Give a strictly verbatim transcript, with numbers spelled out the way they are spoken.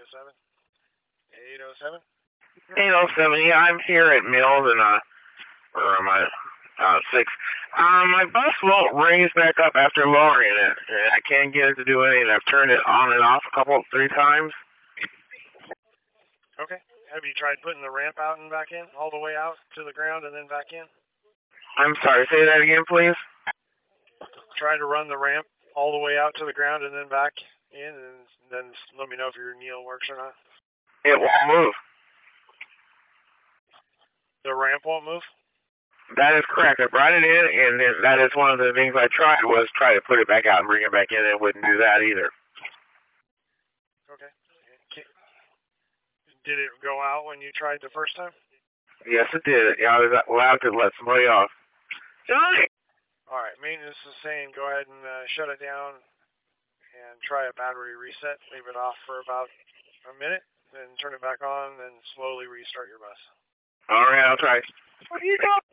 oh seven. eight oh seven? eight oh seven, yeah, I'm here at Mills and, uh, or am I, uh, six. Um, my bus won't raise back up after lowering it. And I can't get it to do anything. I've turned it on and off a couple, three times. Okay. Have you tried putting the ramp out and back in? All the way out to the ground and then back in? I'm sorry, say that again, please? Try to run the ramp all the way out to the ground and then back in, and then let me know if your kneel works or not. It won't move. The ramp won't move? That is correct. I brought it in, and then that is one of the things I tried was try to put it back out and bring it back in, and it wouldn't do that either. Okay. Did it go out when you tried the first time? Yes, it did. Yeah, I was allowed to let somebody off. Johnny! All right. Maintenance is saying go ahead and uh, shut it down and try a battery reset. Leave it off for about a minute, then turn it back on, then slowly restart your bus. All right, I'll try. What are you doing?